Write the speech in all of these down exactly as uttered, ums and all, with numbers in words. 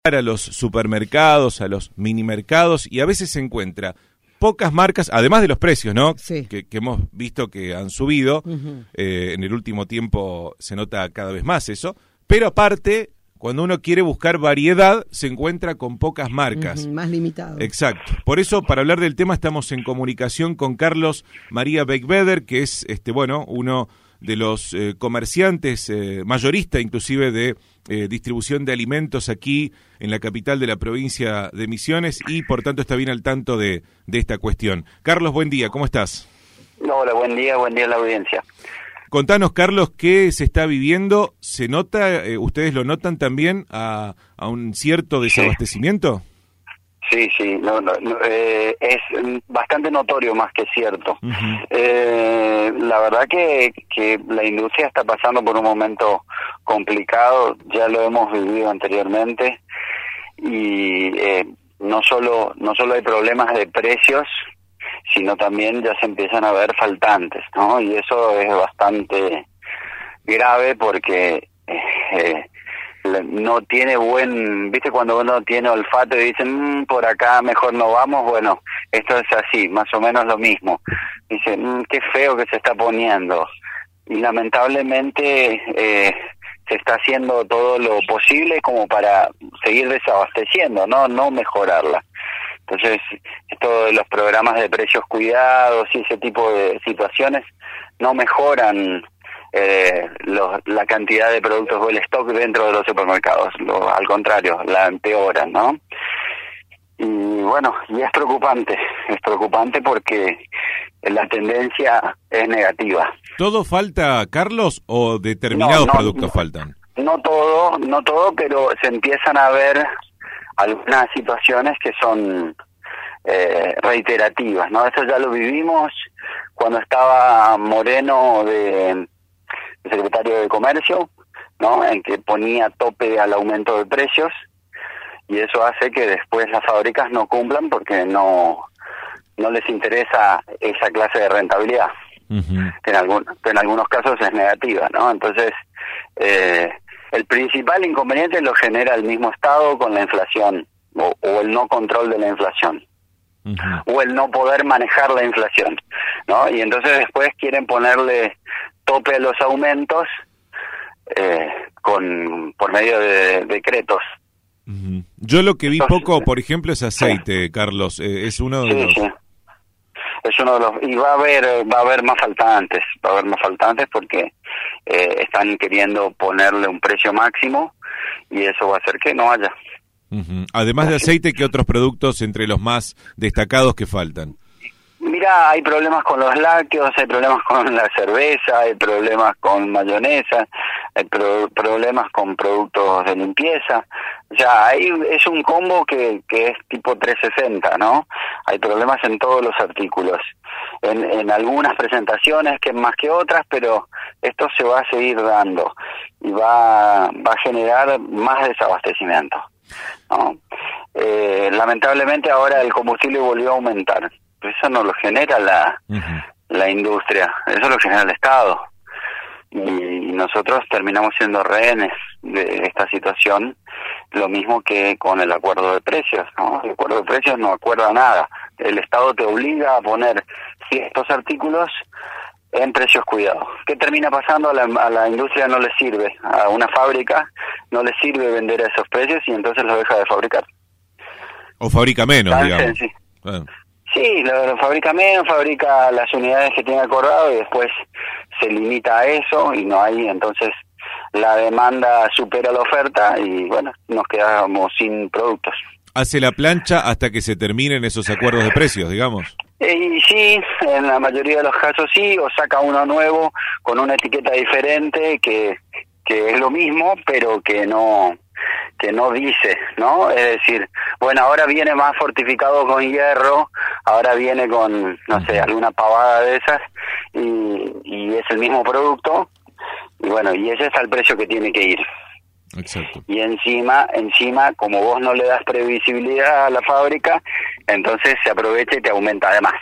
a los supermercados, a los minimercados, y a veces se encuentra pocas marcas, además de los precios, ¿no? Sí. Que, que hemos visto que han subido, Uh-huh. eh, en el último tiempo se nota cada vez más eso, pero aparte, cuando uno quiere buscar variedad, se encuentra con pocas marcas. Uh-huh, más limitado. Exacto. Por eso, para hablar del tema, estamos en comunicación con Carlos María Beigbeder, que es, este, bueno, uno de los eh, comerciantes, eh, mayorista inclusive de eh, distribución de alimentos aquí en la capital de la provincia de Misiones, y por tanto está bien al tanto de, de esta cuestión. Carlos, buen día, ¿cómo estás? Hola, buen día, buen día a la audiencia. Contanos, Carlos, ¿qué se está viviendo? ¿Se nota, eh, ustedes lo notan también, a, a un cierto desabastecimiento? Sí, sí, no, no, no, eh, es bastante notorio más que cierto. Uh-huh. Eh, la verdad que, que la industria está pasando por un momento complicado, ya lo hemos vivido anteriormente, y eh, no solo no solo hay problemas de precios, sino también ya se empiezan a ver faltantes, ¿no? Y eso es bastante grave porque eh, no tiene buen, viste cuando uno tiene olfato y dicen, mmm, por acá mejor no vamos, bueno, esto es así, más o menos lo mismo. Dicen, mmm, qué feo que se está poniendo. Y lamentablemente eh, se está haciendo todo lo posible como para seguir desabasteciendo, no, no mejorarla. Entonces, esto de los programas de precios cuidados y ese tipo de situaciones no mejoran eh, los, la cantidad de productos o el stock dentro de los supermercados, lo, al contrario, la empeoran, ¿no? Y bueno, y es preocupante, es preocupante porque la tendencia es negativa. ¿Todo falta, Carlos, o determinados no, no, productos no, faltan? No todo, no todo, pero se empiezan a ver algunas situaciones que son eh, reiterativas, ¿no? Eso ya lo vivimos cuando estaba Moreno de, de secretario de Comercio, ¿no? En que ponía tope al aumento de precios, y eso hace que después las fábricas no cumplan porque no no les interesa esa clase de rentabilidad. Uh-huh. que, en algún, que en algunos casos es negativa, ¿no? Entonces, eh, el principal inconveniente lo genera el mismo Estado con la inflación, o, o el no control de la inflación, uh-huh. o el no poder manejar la inflación, ¿no? Y entonces después quieren ponerle tope a los aumentos eh, con por medio de decretos. Uh-huh. Yo lo que vi entonces, poco, por ejemplo, es aceite, sí. Carlos, eh, es uno de sí, los... Sí. Es uno de los, y va a haber va a haber más faltantes, va a haber más faltantes porque eh, están queriendo ponerle un precio máximo y eso va a hacer que no haya. Uh-huh. Además de aceite, ¿qué otros productos entre los más destacados que faltan? Mira, hay problemas con los lácteos, hay problemas con la cerveza, hay problemas con mayonesa, hay pro- problemas con productos de limpieza. O sea, ahí es un combo que, que es tipo trescientos sesenta, ¿no? Hay problemas en todos los artículos, en, en algunas presentaciones que más que otras, pero esto se va a seguir dando y va, va a generar más desabastecimiento, ¿no? Eh, lamentablemente ahora el combustible volvió a aumentar. Eso no lo genera la, uh-huh. la industria, eso lo genera el Estado. Y, y nosotros terminamos siendo rehenes de esta situación, lo mismo que con el acuerdo de precios, ¿no? El acuerdo de precios no acuerda nada. El Estado te obliga a poner ciertos artículos en precios cuidados. ¿Qué termina pasando? A la, a la industria no le sirve, a una fábrica no le sirve vender a esos precios y entonces lo deja de fabricar. O fabrica menos, Tan digamos. Sensi- Bueno. Sí, lo, lo fabrica menos, fabrica las unidades que tiene acordado y después se limita a eso y no hay, entonces la demanda supera la oferta y bueno, nos quedamos sin productos. Hace la plancha hasta que se terminen esos acuerdos de precios, digamos. Y sí, en la mayoría de los casos sí, o saca uno nuevo con una etiqueta diferente que, que es lo mismo, pero que no... que no dice, ¿no? Es decir, bueno, ahora viene más fortificado con hierro, ahora viene con, no sé, alguna pavada de esas, y, y es el mismo producto, y bueno, y ese es al precio que tiene que ir. Exacto. Y encima, encima, como vos no le das previsibilidad a la fábrica, entonces se aprovecha y te aumenta además.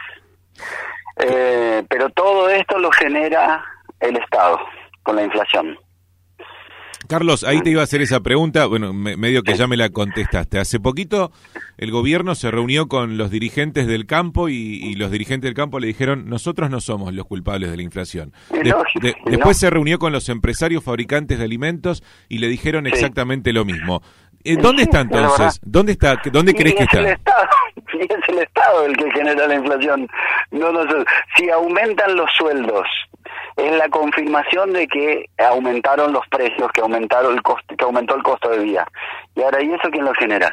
Eh, pero todo esto lo genera el Estado, con la inflación. Carlos, ahí te iba a hacer esa pregunta, bueno, me, medio que ya me la contestaste. Hace poquito el gobierno se reunió con los dirigentes del campo y, y los dirigentes del campo le dijeron, nosotros no somos los culpables de la inflación. De, de, después se reunió con los empresarios fabricantes de alimentos y le dijeron exactamente lo mismo. ¿Dónde está entonces? ¿Dónde está? ¿Dónde crees que está? El Estado, y es el Estado el que genera la inflación. No nosotros. Si aumentan los sueldos, es la confirmación de que aumentaron los precios, que aumentaron el costo, que aumentó el costo de vida. Y ahora, ¿y eso quién lo genera?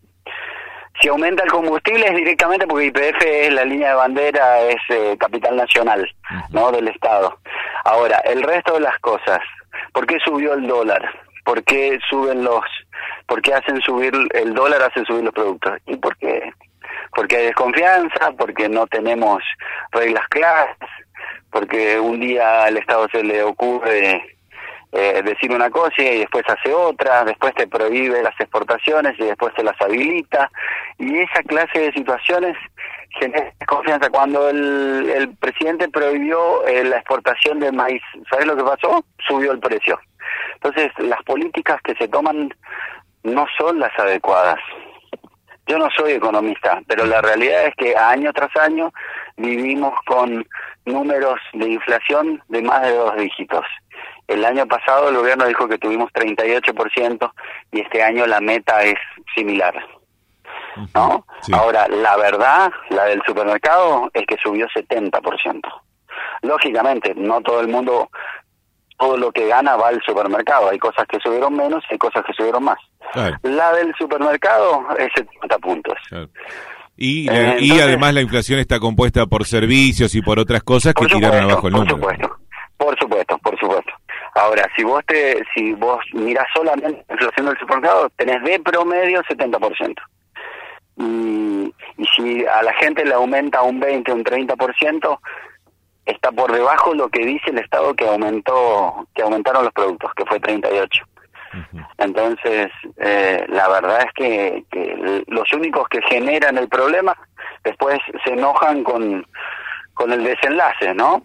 Si aumenta el combustible es directamente porque Y P F es la línea de bandera, es eh, capital nacional, ¿no? Del Estado. Ahora, el resto de las cosas, ¿por qué subió el dólar? ¿Por qué suben los, por qué hacen subir el dólar, hacen subir los productos? ¿Y por qué? Porque hay desconfianza, porque no tenemos reglas claras, porque un día al Estado se le ocurre eh, decir una cosa y después hace otra, después te prohíbe las exportaciones y después te las habilita, y esa clase de situaciones genera desconfianza. Cuando el, el presidente prohibió eh, la exportación de maíz, ¿sabes lo que pasó? Subió el precio. Entonces, las políticas que se toman no son las adecuadas. Yo no soy economista, pero la realidad es que año tras año vivimos con números de inflación de más de dos dígitos. El año pasado el gobierno dijo que tuvimos treinta y ocho por ciento y este año la meta es similar, ¿no? Sí. Ahora, la verdad, la del supermercado, es que subió setenta por ciento. Lógicamente, no todo el mundo, todo lo que gana va al supermercado. Hay cosas que subieron menos, hay cosas que subieron más. Claro. La del supermercado es setenta puntos. Claro. Y, eh, Entonces, y además la inflación está compuesta por servicios y por otras cosas que supuesto, tiraron abajo el número. Por supuesto, por supuesto, por supuesto. Ahora, si vos te, si vos mirás solamente la inflación del supermercado, tenés de promedio setenta por ciento. Y, y si a la gente le aumenta un veinte, un treinta por ciento, está por debajo lo que dice el Estado que aumentó, que aumentaron los productos, que fue treinta y ocho. Uh-huh. Entonces, eh, la verdad es que, que los únicos que generan el problema después se enojan con, con el desenlace, ¿no?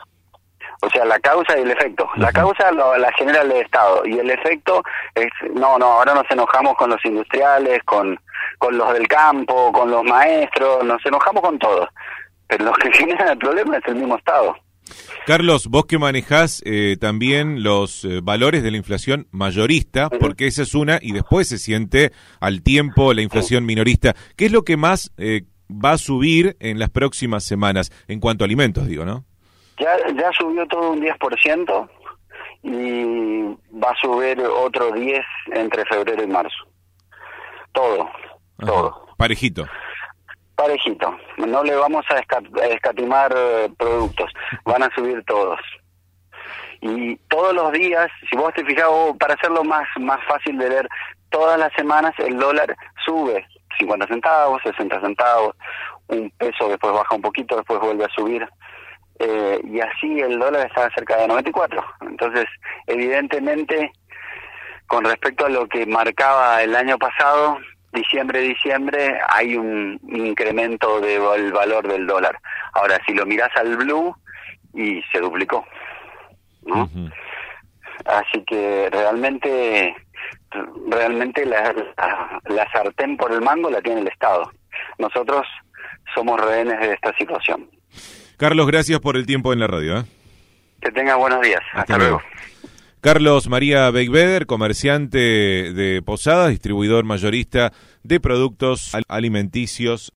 O sea, la causa y el efecto. Uh-huh. La causa lo, la genera el Estado y el efecto es, no, no, ahora nos enojamos con los industriales, con, con los del campo, con los maestros, nos enojamos con todos. Pero los que generan el problema es el mismo Estado. Carlos, vos que manejás eh, también los eh, valores de la inflación mayorista, uh-huh. porque esa es una, y después se siente al tiempo la inflación uh-huh. minorista. ¿Qué es lo que más eh, va a subir en las próximas semanas, en cuanto a alimentos, digo, no? Ya, ya subió todo un diez por ciento y va a subir otro diez por ciento entre febrero y marzo. Todo, Ajá. todo. Parejito. Parejito, no le vamos a escatimar eh, productos, van a subir todos. Y todos los días, si vos te fijas, para hacerlo más, más fácil de leer, todas las semanas el dólar sube cincuenta centavos, sesenta centavos, un peso, después baja un poquito, después vuelve a subir. Eh, y así el dólar está cerca de noventa y cuatro. Entonces, evidentemente, con respecto a lo que marcaba el año pasado, diciembre, diciembre, hay un incremento del valor del dólar. Ahora, si lo mirás al blue, y se duplicó, ¿no? Uh-huh. Así que realmente, realmente la, la, la sartén por el mango la tiene el Estado. Nosotros somos rehenes de esta situación. Carlos, gracias por el tiempo en la radio, ¿eh? Que tenga buenos días. Hasta, Hasta luego. luego. Carlos María Beigbeder, comerciante de Posadas, distribuidor mayorista de productos alimenticios.